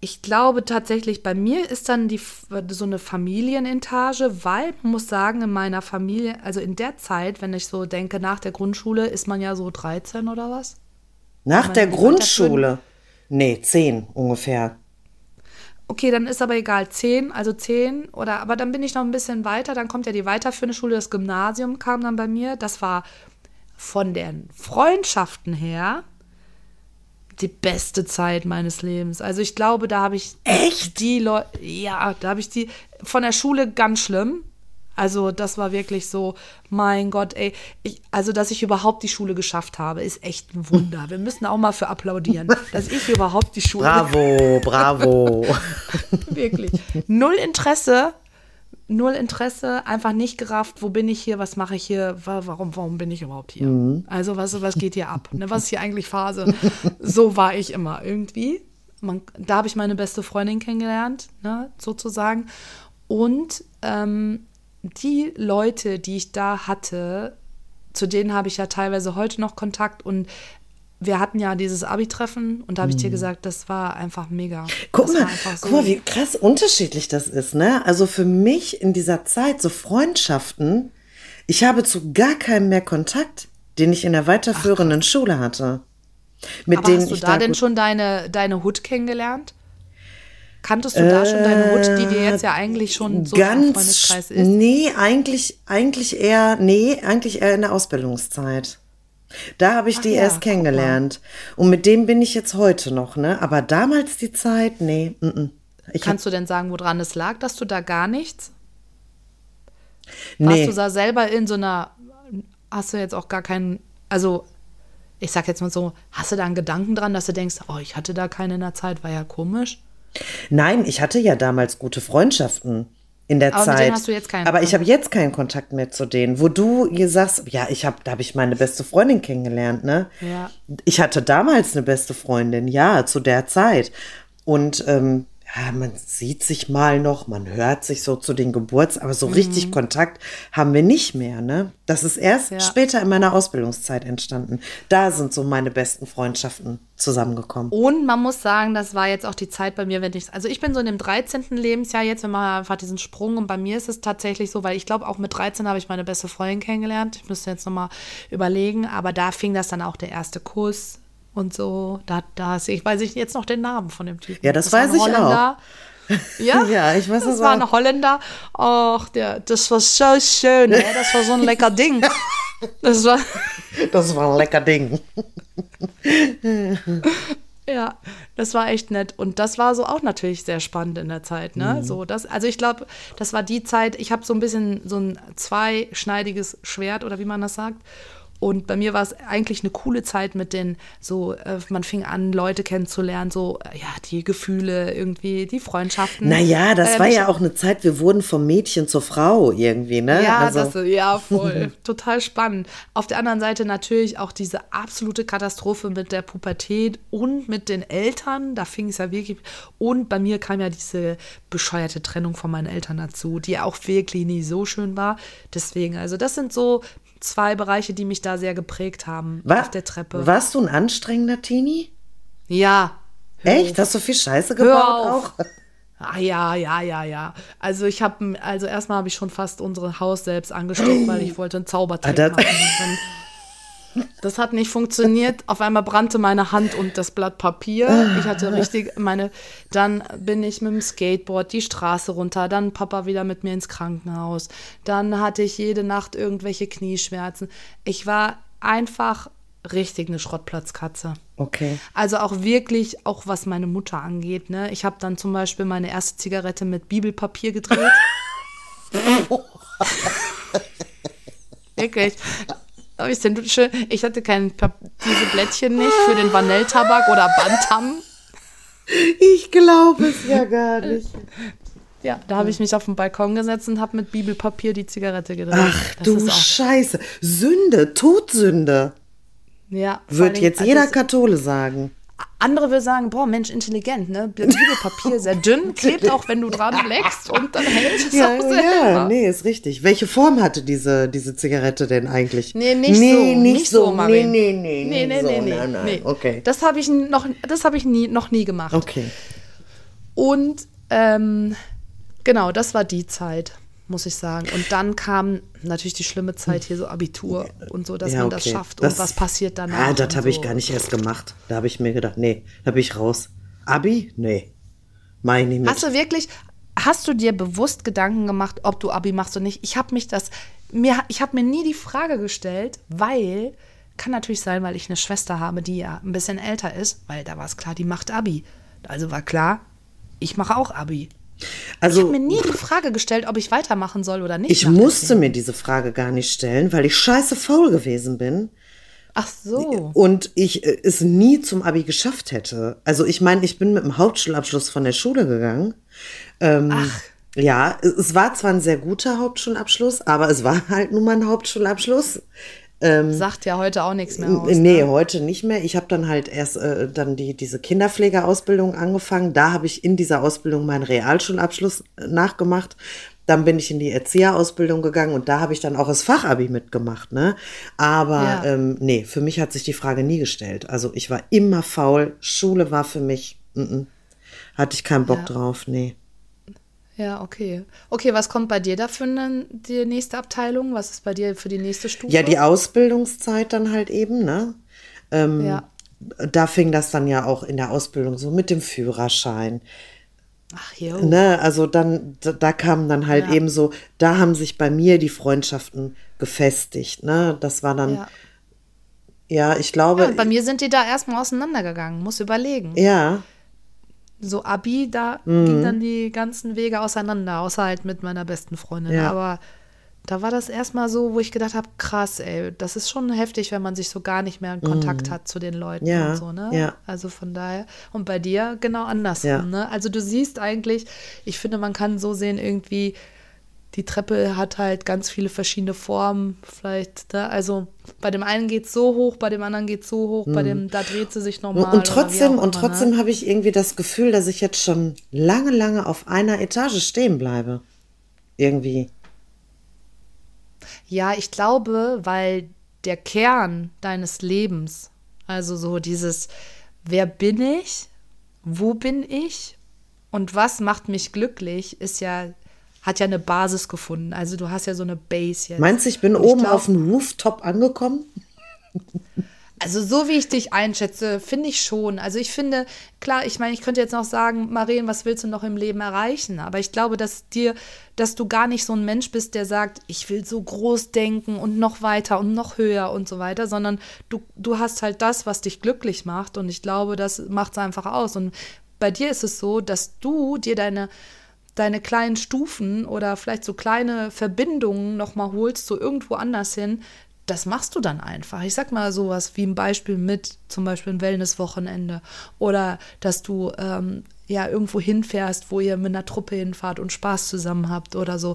Speaker 1: Ich glaube tatsächlich, bei mir ist dann die, so eine Familienetage, weil man muss sagen, in meiner Familie, also in der Zeit, wenn ich so denke, nach der Grundschule ist man ja so dreizehn oder was?
Speaker 2: Nach der Grundschule? Nee, zehn ungefähr.
Speaker 1: Okay, dann ist aber egal, zehn, also zehn oder, aber dann bin ich noch ein bisschen weiter, dann kommt ja die weiterführende Schule, das Gymnasium kam dann bei mir, das war von den Freundschaften her die beste Zeit meines Lebens. Also ich glaube, da habe ich
Speaker 2: Echt?
Speaker 1: die Leute, ja, da habe ich die, von der Schule ganz schlimm. Also das war wirklich so, mein Gott, ey, ich, also dass ich überhaupt die Schule geschafft habe, ist echt ein Wunder. Wir müssen auch mal für applaudieren, dass ich überhaupt die Schule...
Speaker 2: Bravo, bravo.
Speaker 1: Wirklich. Null Interesse, null Interesse, einfach nicht gerafft, wo bin ich hier, was mache ich hier, warum, warum bin ich überhaupt hier? Mhm. Also was, was geht hier ab? Ne, was ist hier eigentlich Phase? So war ich immer irgendwie. Man, da habe ich meine beste Freundin kennengelernt, ne, sozusagen. Und ähm, die Leute, die ich da hatte, zu denen habe ich ja teilweise heute noch Kontakt und wir hatten ja dieses Abi-Treffen und da habe ich dir gesagt, das war einfach mega.
Speaker 2: Guck
Speaker 1: das
Speaker 2: mal,
Speaker 1: so.
Speaker 2: guck mal, wie krass unterschiedlich das ist, ne? Also für mich in dieser Zeit so Freundschaften, ich habe zu gar keinem mehr Kontakt, den ich in der weiterführenden Ach, Schule hatte. Mit
Speaker 1: Aber
Speaker 2: denen
Speaker 1: hast du
Speaker 2: ich
Speaker 1: da,
Speaker 2: da
Speaker 1: denn schon deine, deine Hut kennengelernt? Kanntest du da schon deine Hut, die dir jetzt ja eigentlich schon so
Speaker 2: ganz,
Speaker 1: im Freundeskreis ist?
Speaker 2: Nee, eigentlich, eigentlich eher, nee, eigentlich eher in der Ausbildungszeit. Da habe ich Ach die ja, erst kennengelernt. Und mit dem bin ich jetzt heute noch, ne? Aber damals die Zeit, nee. Mm, mm. Ich
Speaker 1: Kannst hab, du denn sagen, woran es lag, dass du da gar nichts?
Speaker 2: Nee.
Speaker 1: Warst du da selber in so einer, hast du jetzt auch gar keinen, also ich sag jetzt mal so, hast du da einen Gedanken dran, dass du denkst, oh, ich hatte da keine in der Zeit, war ja komisch?
Speaker 2: Nein, ich hatte ja damals gute Freundschaften in der
Speaker 1: aber
Speaker 2: Zeit.
Speaker 1: Mit denen hast du jetzt keinen
Speaker 2: aber
Speaker 1: Kontakt.
Speaker 2: Ich habe jetzt keinen Kontakt mehr zu denen. Wo du ihr sagst, ja, ich habe, da habe ich meine beste Freundin kennengelernt, ne?
Speaker 1: Ja.
Speaker 2: Ich hatte damals eine beste Freundin, ja, zu der Zeit. Und ähm, ja, man sieht sich mal noch, man hört sich so zu den Geburts, aber so mhm. richtig Kontakt haben wir nicht mehr, ne? Das ist erst ja. später in meiner Ausbildungszeit entstanden. Da sind so meine besten Freundschaften zusammengekommen.
Speaker 1: Und man muss sagen, das war jetzt auch die Zeit bei mir, wenn ich, also ich bin so in dem dreizehnten Lebensjahr jetzt, wenn man einfach diesen Sprung, und bei mir ist es tatsächlich so, weil ich glaube, auch mit dreizehn habe ich meine beste Freundin kennengelernt. Ich müsste jetzt nochmal überlegen, aber da fing das dann auch der erste Kuss und so. Da, da ich weiß ich jetzt noch den Namen von dem Typen.
Speaker 2: Ja, das, das weiß ich
Speaker 1: Holländer.
Speaker 2: auch.
Speaker 1: Ja,
Speaker 2: ja, ich weiß
Speaker 1: das war ein Holländer. Ach, der, das war so schön, ey. Das war so ein lecker Ding. Das war,
Speaker 2: das war ein lecker Ding.
Speaker 1: Ja, das war echt nett. Und das war so auch natürlich sehr spannend in der Zeit, ne?
Speaker 2: Mhm.
Speaker 1: So, das, also ich glaube, das war die Zeit, ich habe so ein bisschen so ein zweischneidiges Schwert oder wie man das sagt. Und bei mir war es eigentlich eine coole Zeit mit den, so, äh, man fing an, Leute kennenzulernen, so, äh, ja, die Gefühle irgendwie, die Freundschaften.
Speaker 2: Naja, das
Speaker 1: äh,
Speaker 2: war ja auch eine Zeit, wir wurden vom Mädchen zur Frau irgendwie, ne?
Speaker 1: Ja,
Speaker 2: also.
Speaker 1: das, ja, voll. Total spannend. Auf der anderen Seite natürlich auch diese absolute Katastrophe mit der Pubertät und mit den Eltern. Da fing es ja wirklich. Und bei mir kam ja diese bescheuerte Trennung von meinen Eltern dazu, die auch wirklich nie so schön war. Deswegen, also das sind so zwei Bereiche, die mich da sehr geprägt haben.
Speaker 2: War,
Speaker 1: auf der Treppe.
Speaker 2: Warst du ein anstrengender Teenie?
Speaker 1: Ja.
Speaker 2: Echt? Hast du viel Scheiße gebaut auch?
Speaker 1: Ah, ja, ja, ja, ja. Also ich habe, also erstmal habe ich schon fast unser Haus selbst angesteckt, weil ich wollte einen Zaubertrick
Speaker 2: ah,
Speaker 1: machen. Das hat nicht funktioniert. Auf einmal brannte meine Hand und das Blatt Papier. Ich hatte richtig meine, dann bin ich mit dem Skateboard die Straße runter, dann Papa wieder mit mir ins Krankenhaus. Dann hatte ich jede Nacht irgendwelche Knieschmerzen. Ich war einfach richtig eine Schrottplatzkatze.
Speaker 2: Okay.
Speaker 1: Also auch wirklich, auch was meine Mutter angeht, ne? Ich habe dann zum Beispiel meine erste Zigarette mit Bibelpapier gedreht. Wirklich. Ich hatte kein diese Blättchen nicht für den Vanilletabak oder Bantam.
Speaker 2: Ich glaube es ja gar nicht.
Speaker 1: Ja, da habe ich mich auf den Balkon gesetzt und habe mit Bibelpapier die Zigarette gedreht.
Speaker 2: Ach das du Scheiße. Sünde, Todsünde.
Speaker 1: Ja.
Speaker 2: Wird jetzt jeder Kathole sagen.
Speaker 1: Andere würden sagen, boah, Mensch, intelligent, ne? Bibelpapier sehr dünn, klebt auch, wenn du dran leckst und dann hält es
Speaker 2: ja,
Speaker 1: auch selber.
Speaker 2: Ja, nee, ist richtig. Welche Form hatte diese, diese Zigarette denn eigentlich?
Speaker 1: Nee, nicht
Speaker 2: nee,
Speaker 1: so.
Speaker 2: Nicht,
Speaker 1: nicht so,
Speaker 2: so
Speaker 1: Marin.
Speaker 2: Nee, nee, nee.
Speaker 1: Nee, nee,
Speaker 2: so.
Speaker 1: nee, nee.
Speaker 2: Nein, nein.
Speaker 1: nee.
Speaker 2: Okay.
Speaker 1: Das habe ich, noch, das hab ich nie, noch nie gemacht.
Speaker 2: Okay.
Speaker 1: Und ähm, genau, das war die Zeit, muss ich sagen. Und dann kam natürlich die schlimme Zeit hier, so Abitur und so, dass
Speaker 2: Ja,
Speaker 1: man
Speaker 2: okay.
Speaker 1: das schafft
Speaker 2: Das-
Speaker 1: und was passiert danach.
Speaker 2: Ah, das
Speaker 1: und
Speaker 2: habe ich
Speaker 1: so.
Speaker 2: gar nicht erst gemacht. Da habe ich mir gedacht, nee, da bin ich raus. Abi? Nee. Mach ich nicht mit.
Speaker 1: Hast du wirklich, hast du dir bewusst Gedanken gemacht, ob du Abi machst oder nicht? Ich habe mich das, mir, ich habe mir nie die Frage gestellt, weil, kann natürlich sein, weil ich eine Schwester habe, die ja ein bisschen älter ist, weil da war es klar, die macht Abi. Also war klar, ich mache auch Abi. Ich
Speaker 2: Also,
Speaker 1: habe mir nie die Frage gestellt, ob ich weitermachen soll oder nicht.
Speaker 2: ich
Speaker 1: nach der
Speaker 2: musste
Speaker 1: zehn.
Speaker 2: mir diese Frage gar nicht stellen, weil ich scheiße faul gewesen bin
Speaker 1: Ach so.
Speaker 2: und ich äh, es nie zum Abi geschafft hätte. Also ich meine, ich bin mit dem Hauptschulabschluss von der Schule gegangen. Ähm,
Speaker 1: Ach.
Speaker 2: Ja, es es war zwar ein sehr guter Hauptschulabschluss, aber es war halt nun mal ein Hauptschulabschluss.
Speaker 1: Sagt ja heute auch nichts mehr aus.
Speaker 2: Nee,
Speaker 1: Ne?
Speaker 2: heute nicht mehr. Ich habe dann halt erst äh, dann die, diese Kinderpflegeausbildung angefangen. Da habe ich in dieser Ausbildung meinen Realschulabschluss äh, nachgemacht. Dann bin ich in die Erzieherausbildung gegangen und da habe ich dann auch das Fachabi mitgemacht. Ne? Aber
Speaker 1: Ja.
Speaker 2: ähm, nee, für mich hat sich die Frage nie gestellt. Also ich war immer faul. Schule war für mich, mm -mm, hatte ich keinen Bock
Speaker 1: Ja.
Speaker 2: drauf. Nee.
Speaker 1: Ja, okay. Okay, was kommt bei dir da für eine, die nächste Abteilung? Was ist bei dir für die nächste Stufe?
Speaker 2: Ja, die Ausbildungszeit dann halt eben, ne?
Speaker 1: Ja.
Speaker 2: Da fing das dann ja auch in der Ausbildung so mit dem Führerschein.
Speaker 1: Ach, jo.
Speaker 2: Ne, also dann, da, da kamen dann halt
Speaker 1: Ja.
Speaker 2: eben so, da haben sich bei mir die Freundschaften gefestigt, ne? Das war dann,
Speaker 1: Ja.
Speaker 2: ja, ich glaube,
Speaker 1: Ja, und bei mir sind die da erstmal auseinandergegangen, muss überlegen.
Speaker 2: ja,
Speaker 1: So Abi, da
Speaker 2: Mhm.
Speaker 1: gingen dann die ganzen Wege auseinander, außer halt mit meiner besten Freundin.
Speaker 2: Ja.
Speaker 1: Aber da war das erstmal so, wo ich gedacht habe, krass, ey, das ist schon heftig, wenn man sich so gar nicht mehr in Kontakt hat zu den Leuten
Speaker 2: Mhm. Ja,
Speaker 1: und so, ne?
Speaker 2: ja.
Speaker 1: Also von daher. Und bei dir genau andersrum,
Speaker 2: Ja.
Speaker 1: ne? Also du siehst eigentlich, ich finde, man kann so sehen, irgendwie, die Treppe hat halt ganz viele verschiedene Formen, vielleicht, ne? Also bei dem einen geht es so hoch, bei dem anderen geht es so hoch, bei dem, da dreht sie sich normal.
Speaker 2: Mhm. und
Speaker 1: oder wie
Speaker 2: trotzdem,
Speaker 1: auch
Speaker 2: und
Speaker 1: immer,
Speaker 2: trotzdem
Speaker 1: ne?
Speaker 2: habe ich irgendwie das Gefühl, dass ich jetzt schon lange, lange auf einer Etage stehen bleibe. Irgendwie.
Speaker 1: Ja, ich glaube, weil der Kern deines Lebens, also so dieses, wer bin ich, wo bin ich und was macht mich glücklich, ist ja, hat ja eine Basis gefunden. Also du hast ja so eine Base jetzt.
Speaker 2: Meinst du, ich bin
Speaker 1: Und ich
Speaker 2: oben
Speaker 1: glaub-
Speaker 2: auf dem Rooftop angekommen?
Speaker 1: Also so wie ich dich einschätze, finde ich schon. Also ich finde, klar, ich meine, ich könnte jetzt noch sagen, Maren, was willst du noch im Leben erreichen? Aber ich glaube, dass dir, dass du gar nicht so ein Mensch bist, der sagt, ich will so groß denken und noch weiter und noch höher und so weiter, sondern du, du hast halt das, was dich glücklich macht. Und ich glaube, das macht es einfach aus. Und bei dir ist es so, dass du dir deine deine kleinen Stufen oder vielleicht so kleine Verbindungen nochmal holst, so irgendwo anders hin, das machst du dann einfach. Ich sag mal sowas wie ein Beispiel mit zum Beispiel ein Wellnesswochenende oder dass du ähm, ja irgendwo hinfährst, wo ihr mit einer Truppe hinfahrt und Spaß zusammen habt oder so.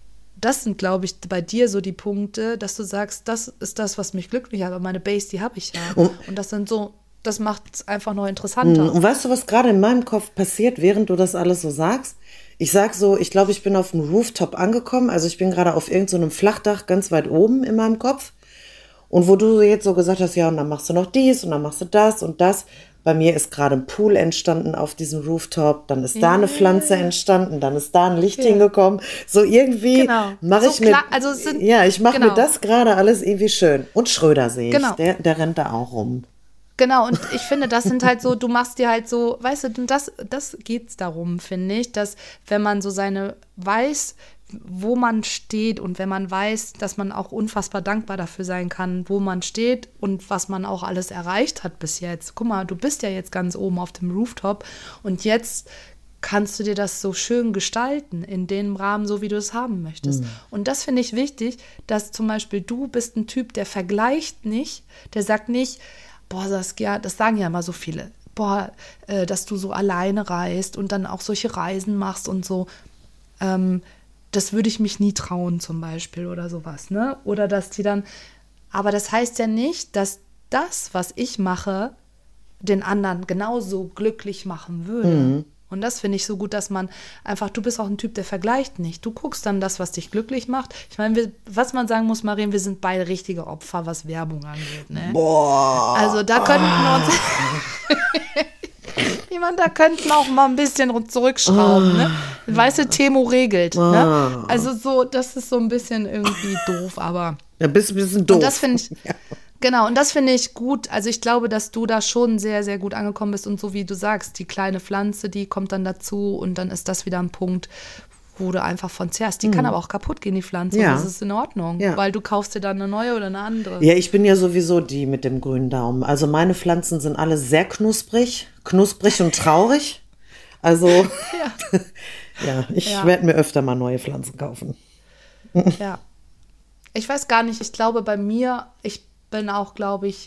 Speaker 1: Das sind, glaube ich, bei dir so die Punkte, dass du sagst, das ist das, was mich glücklich macht, aber meine Base, die habe ich ja.
Speaker 2: Und-
Speaker 1: Und das sind so, das macht es einfach noch interessanter.
Speaker 2: Und weißt du, was gerade in meinem Kopf passiert, während du das alles so sagst? Ich sag so, ich glaube, ich bin auf dem Rooftop angekommen. Also ich bin gerade auf irgendeinem so einem Flachdach ganz weit oben in meinem Kopf. Und wo du jetzt so gesagt hast, ja, und dann machst du noch dies und dann machst du das und das. Bei mir ist gerade ein Pool entstanden auf diesem Rooftop. Dann ist da eine Pflanze entstanden. Dann ist da ein Licht hingekommen. So irgendwie
Speaker 1: Genau.
Speaker 2: mache
Speaker 1: So
Speaker 2: ich mir,
Speaker 1: klar- also es sind-
Speaker 2: ja, ich mache
Speaker 1: genau.
Speaker 2: mir das gerade alles irgendwie schön. Und Schröder sehe ich,
Speaker 1: Genau.
Speaker 2: der, der rennt da auch rum.
Speaker 1: Genau, und ich finde, das sind halt so, du machst dir halt so, weißt du, das, das geht's darum, finde ich, dass wenn man so seine weiß, wo man steht und wenn man weiß, dass man auch unfassbar dankbar dafür sein kann, wo man steht und was man auch alles erreicht hat bis jetzt. Guck mal, du bist ja jetzt ganz oben auf dem Rooftop und jetzt kannst du dir das so schön gestalten, in dem Rahmen, so wie du es haben möchtest. Und das finde ich wichtig, dass zum Beispiel du bist ein Typ, der vergleicht nicht, der sagt nicht, boah, Saskia, das sagen ja immer so viele, boah, äh, dass du so alleine reist und dann auch solche Reisen machst und so, ähm, das würde ich mich nie trauen zum Beispiel oder sowas, ne? Oder dass die dann, aber das heißt ja nicht, dass das, was ich mache, den anderen genauso glücklich machen würde. Und das finde ich so gut, dass man einfach, du bist auch ein Typ, der vergleicht nicht. Du guckst dann das, was dich glücklich macht. Ich meine, wir, was man sagen muss, Maren, wir sind beide richtige Opfer, was Werbung angeht. Ne?
Speaker 2: Boah.
Speaker 1: Also da könnten wir uns... Ich meine, da könnten auch mal ein bisschen zurückschrauben, oh. ne? Weißt du, Temo regelt, oh. ne? Also so, das ist so ein bisschen irgendwie doof, aber.
Speaker 2: Ja, bist ein bisschen doof.
Speaker 1: Und das finde ich, ja. genau, und das finde ich gut. Also ich glaube, dass du da schon sehr, sehr gut angekommen bist und so wie du sagst, die kleine Pflanze, die kommt dann dazu und dann ist das wieder ein Punkt, wo du einfach von zehrst. Die mhm. kann aber auch kaputt gehen, die Pflanze. Ja. Und das ist in Ordnung, ja. weil du kaufst dir dann eine neue oder eine andere.
Speaker 2: Ja, ich bin ja sowieso die mit dem grünen Daumen. Also meine Pflanzen sind alle sehr knusprig, knusprig und traurig. Also ja, ja ich ja. werde mir öfter mal neue Pflanzen kaufen.
Speaker 1: Ja. Ich weiß gar nicht, ich glaube bei mir, ich bin auch, glaube ich,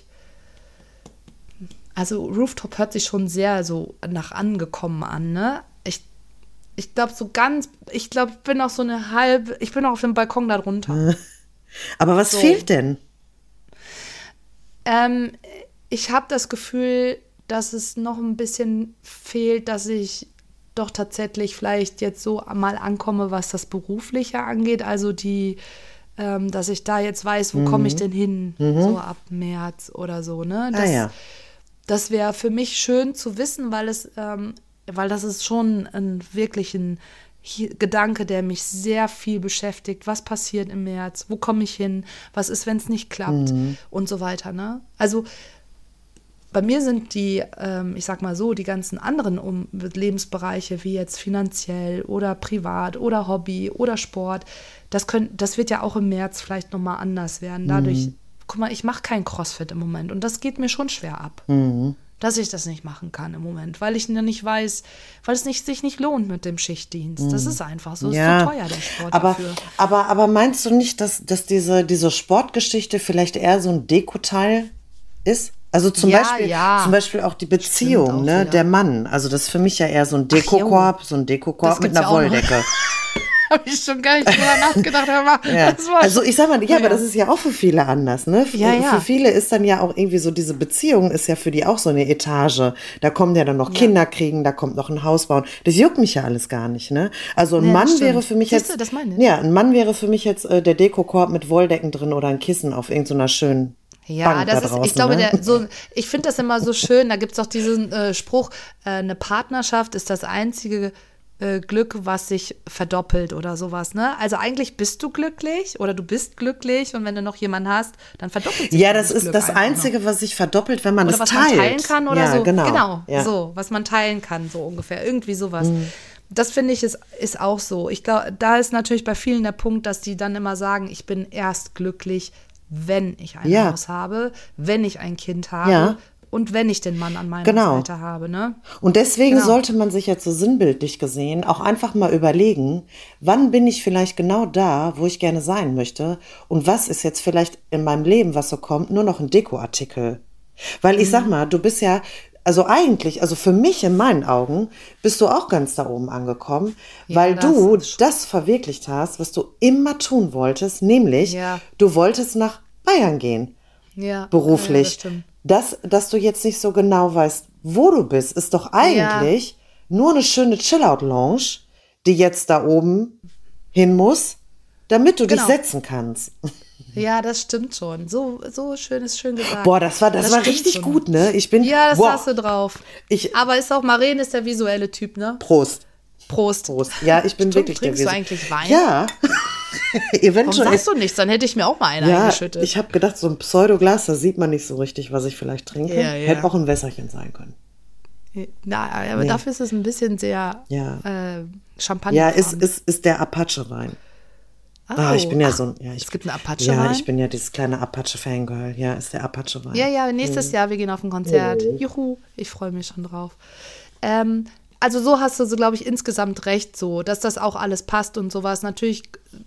Speaker 1: also Rooftop hört sich schon sehr so nach angekommen an, ne? Ich Ich glaube, so ganz, ich glaube, ich bin auch so eine halbe, ich bin auch auf dem Balkon da drunter.
Speaker 2: Aber was so. fehlt denn?
Speaker 1: Ähm, ich habe das Gefühl, dass es noch ein bisschen fehlt, dass ich doch tatsächlich vielleicht jetzt so mal ankomme, was das Berufliche angeht. Also die, ähm, dass ich da jetzt weiß, wo mhm. komme ich denn hin, mhm. so ab März oder so, ne? Das,
Speaker 2: ah, ja.
Speaker 1: das wäre für mich schön zu wissen, weil es ähm, weil das ist schon ein wirklich ein Gedanke, der mich sehr viel beschäftigt. Was passiert im März? Wo komme ich hin? Was ist, wenn es nicht klappt? Mhm. Und so weiter, ne? Also bei mir sind die, ähm, ich sag mal so, die ganzen anderen um Lebensbereiche, wie jetzt finanziell oder privat oder Hobby oder Sport, das, können, das wird ja auch im März vielleicht nochmal anders werden. Dadurch, mhm. guck mal, ich mache kein CrossFit im Moment und das geht mir schon schwer ab. Mhm. Dass ich das nicht machen kann im Moment, weil ich nicht weiß, weil es nicht, sich nicht lohnt mit dem Schichtdienst. Das ist einfach so, es
Speaker 2: ja,
Speaker 1: ist zu teuer, der Sport
Speaker 2: aber,
Speaker 1: dafür.
Speaker 2: Aber, aber meinst du nicht, dass, dass diese, diese Sportgeschichte vielleicht eher so ein Dekoteil ist? Also zum,
Speaker 1: ja,
Speaker 2: Beispiel,
Speaker 1: ja.
Speaker 2: zum Beispiel auch die Beziehung, auch ne, der Mann. Also das ist für mich ja eher so ein Dekokorb, so ein Dekokorb mit einer ja Wolldecke.
Speaker 1: Habe ich schon gar nicht drüber nachgedacht. Aber
Speaker 2: ja. Also ich sag mal, ja, ja, aber das ist ja auch für viele anders, ne? Für,
Speaker 1: ja, ja.
Speaker 2: für viele ist dann ja auch irgendwie so, diese Beziehung ist ja für die auch so eine Etage. Da kommen ja dann noch ja. Kinder kriegen, da kommt noch ein Haus bauen. Das juckt mich ja alles gar nicht, ne? Also ein ja, Mann wäre für mich
Speaker 1: Siehst
Speaker 2: jetzt,
Speaker 1: du, das meine ich.
Speaker 2: ja, ein Mann wäre für mich jetzt äh, der Dekokorb mit Wolldecken drin oder ein Kissen auf irgendeiner schönen
Speaker 1: Ja,
Speaker 2: Bank
Speaker 1: das
Speaker 2: da
Speaker 1: ist,
Speaker 2: draußen,
Speaker 1: ich glaube,
Speaker 2: ne?
Speaker 1: der, so, ich finde das immer so schön, da gibt es auch diesen äh, Spruch, äh, eine Partnerschaft ist das einzige äh, Glück, was sich verdoppelt oder sowas, ne? Also eigentlich bist du glücklich oder du bist glücklich und wenn du noch jemanden hast, dann verdoppelt sich
Speaker 2: ja, das ist
Speaker 1: Glück
Speaker 2: das Einzige, noch. was sich verdoppelt, wenn man
Speaker 1: oder
Speaker 2: es
Speaker 1: was
Speaker 2: teilt.
Speaker 1: man teilen kann oder
Speaker 2: ja,
Speaker 1: so.
Speaker 2: Genau,
Speaker 1: genau
Speaker 2: ja.
Speaker 1: so, was man teilen kann, so ungefähr, irgendwie sowas.
Speaker 2: Mhm.
Speaker 1: Das finde ich ist, ist auch so. Ich glaube, da ist natürlich bei vielen der Punkt, dass die dann immer sagen, ich bin erst glücklich, wenn ich ein
Speaker 2: ja.
Speaker 1: Haus habe, wenn ich ein Kind habe
Speaker 2: ja.
Speaker 1: und wenn ich den Mann an meiner
Speaker 2: genau.
Speaker 1: Seite habe. Ne?
Speaker 2: Und deswegen
Speaker 1: genau.
Speaker 2: sollte man sich jetzt so sinnbildlich gesehen auch einfach mal überlegen, wann bin ich vielleicht genau da, wo ich gerne sein möchte und was ist jetzt vielleicht in meinem Leben, was so kommt, nur noch ein Dekoartikel. Weil ich mhm. sag mal, du bist ja, also eigentlich, also für mich in meinen Augen, bist du auch ganz da oben angekommen, ja, weil das du das verwirklicht hast, was du immer tun wolltest, nämlich
Speaker 1: ja.
Speaker 2: du wolltest nach Bayern gehen,
Speaker 1: ja.
Speaker 2: beruflich.
Speaker 1: Ja,
Speaker 2: das, dass du jetzt nicht so genau weißt, wo du bist, ist doch eigentlich ja. nur eine schöne Chill-Out-Lounge, die jetzt da oben hin muss, damit du genau. dich setzen kannst.
Speaker 1: Ja, das stimmt schon. So, so schön ist schön gesagt.
Speaker 2: Boah, das war, das das war richtig schon. gut, ne? Ich bin,
Speaker 1: ja, das
Speaker 2: wow.
Speaker 1: hast du drauf.
Speaker 2: Ich,
Speaker 1: Aber ist auch, Maren ist der visuelle Typ, ne?
Speaker 2: Prost.
Speaker 1: Prost.
Speaker 2: Prost. Ja, ich bin
Speaker 1: Stimmt,
Speaker 2: wirklich
Speaker 1: trinkst
Speaker 2: der
Speaker 1: du eigentlich Wein?
Speaker 2: Ja.
Speaker 1: Eventuell. Warum sagst du nichts? Dann hätte ich mir auch mal eine
Speaker 2: ja,
Speaker 1: eingeschüttet.
Speaker 2: Ich habe gedacht, so ein Pseudoglas, da sieht man nicht so richtig, was ich vielleicht trinke.
Speaker 1: Ja, ja.
Speaker 2: Hätte auch ein Wässerchen sein können.
Speaker 1: Na, aber nee. dafür ist es ein bisschen sehr
Speaker 2: ja.
Speaker 1: äh, Champagner.
Speaker 2: Ja, ist, ist, ist der Apache-Wein. Oh, ah, ich bin ja so ein. Ja, ich,
Speaker 1: es gibt einen Apache-Wein?
Speaker 2: Ja, ich bin ja dieses kleine Apache-Fangirl. Ja, ist der Apache-Wein.
Speaker 1: Ja, ja, nächstes mhm. Jahr, wir gehen auf ein Konzert. Mhm. Juhu, ich freue mich schon drauf. Ähm, also so hast du so, glaube ich, insgesamt recht so, dass das auch alles passt und sowas. Natürlich,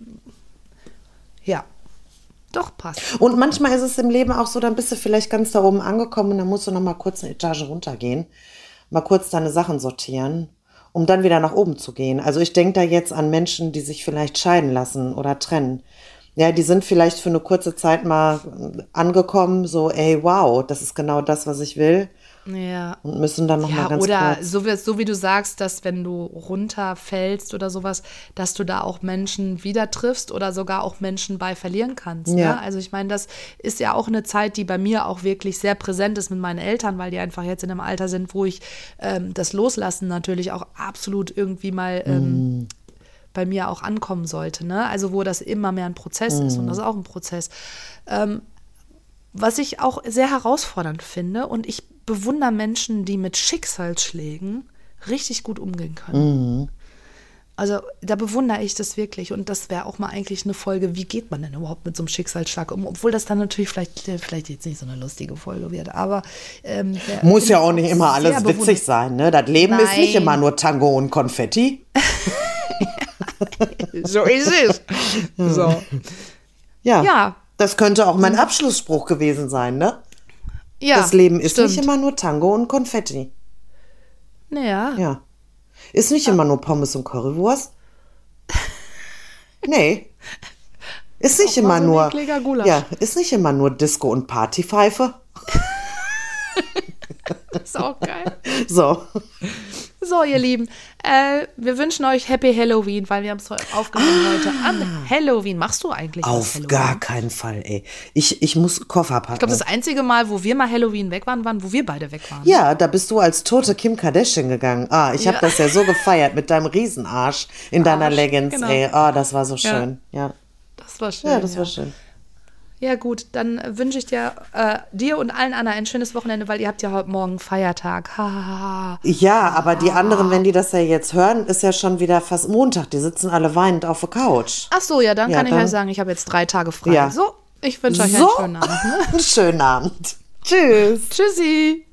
Speaker 1: ja, doch passt.
Speaker 2: Und manchmal ist es im Leben auch so, dann bist du vielleicht ganz da oben angekommen und dann musst du noch mal kurz eine Etage runtergehen, mal kurz deine Sachen sortieren, um dann wieder nach oben zu gehen. Also ich denke da jetzt an Menschen, die sich vielleicht scheiden lassen oder trennen. Ja, die sind vielleicht für eine kurze Zeit mal angekommen, so, ey, wow, das ist genau das, was ich will.
Speaker 1: Ja.
Speaker 2: Und müssen dann noch
Speaker 1: Ja,
Speaker 2: mal ganz
Speaker 1: oder
Speaker 2: kurz.
Speaker 1: so wie, so wie du sagst, dass wenn du runterfällst oder sowas, dass du da auch Menschen wieder triffst oder sogar auch Menschen bei verlieren kannst.
Speaker 2: Ja.
Speaker 1: Ne? Also ich meine, das ist ja auch eine Zeit, die bei mir auch wirklich sehr präsent ist mit meinen Eltern, weil die einfach jetzt in einem Alter sind, wo ich ähm, das Loslassen natürlich auch absolut irgendwie mal ähm, bei mir auch ankommen sollte. Ne? Also wo das immer mehr ein Prozess ist und das ist auch ein Prozess. Ähm, was ich auch sehr herausfordernd finde und ich bewundere Menschen, die mit Schicksalsschlägen richtig gut umgehen können.
Speaker 2: Mhm.
Speaker 1: Also da bewundere ich das wirklich und das wäre auch mal eigentlich eine Folge, wie geht man denn überhaupt mit so einem Schicksalsschlag um, obwohl das dann natürlich vielleicht, vielleicht jetzt nicht so eine lustige Folge wird, aber ähm, der-
Speaker 2: Muss
Speaker 1: finde
Speaker 2: ja
Speaker 1: ich
Speaker 2: auch nicht immer
Speaker 1: sehr
Speaker 2: alles
Speaker 1: bewundert-
Speaker 2: witzig sein, ne? Das Leben ist nicht
Speaker 1: Nein.
Speaker 2: immer nur Tango und Konfetti.
Speaker 1: So ist es. So.
Speaker 2: Ja.
Speaker 1: Ja.
Speaker 2: Das könnte auch mein Abschlussspruch gewesen sein, ne?
Speaker 1: Ja,
Speaker 2: Das Leben ist
Speaker 1: stimmt.
Speaker 2: nicht immer nur Tango und Konfetti.
Speaker 1: Naja,
Speaker 2: Ja. Ist nicht immer nur Pommes und Currywurst. Nee. Ist nicht
Speaker 1: auch mal
Speaker 2: immer
Speaker 1: so ein
Speaker 2: nur.
Speaker 1: ekliger Gulasch.
Speaker 2: Ja, ist nicht immer nur Disco und Partypfeife.
Speaker 1: ist auch geil.
Speaker 2: So.
Speaker 1: So, ihr Lieben, äh, wir wünschen euch Happy Halloween, weil wir haben es aufgenommen heute am Halloween. Machst du eigentlich was
Speaker 2: Auf
Speaker 1: Halloween?
Speaker 2: gar keinen Fall, ey. Ich, ich muss Koffer packen.
Speaker 1: Ich glaube, das einzige Mal, wo wir mal Halloween weg waren, waren, wo wir beide weg waren.
Speaker 2: Ja, da bist du als tote Kim Kardashian gegangen. Ah, ich habe
Speaker 1: Ja.
Speaker 2: das ja so gefeiert mit deinem Riesenarsch in deiner
Speaker 1: Arsch,
Speaker 2: Leggings,
Speaker 1: genau.
Speaker 2: ey. Ah, das war so schön. Ja,
Speaker 1: Das war schön.
Speaker 2: ja, das war schön.
Speaker 1: Ja gut, dann äh, wünsche ich dir, äh, dir und allen anderen ein schönes Wochenende, weil ihr habt ja heute Morgen Feiertag. Ha, ha, ha.
Speaker 2: Ja, aber die anderen, wenn die das ja jetzt hören, ist ja schon wieder fast Montag. Die sitzen alle weinend auf der Couch.
Speaker 1: Ach so, ja, dann
Speaker 2: Ja,
Speaker 1: kann ich
Speaker 2: dann-
Speaker 1: ja sagen, ich habe jetzt drei Tage frei.
Speaker 2: Ja.
Speaker 1: So, ich wünsche euch
Speaker 2: So,
Speaker 1: einen schönen Abend. Ne?
Speaker 2: einen schönen Abend. Tschüss.
Speaker 1: Tschüssi.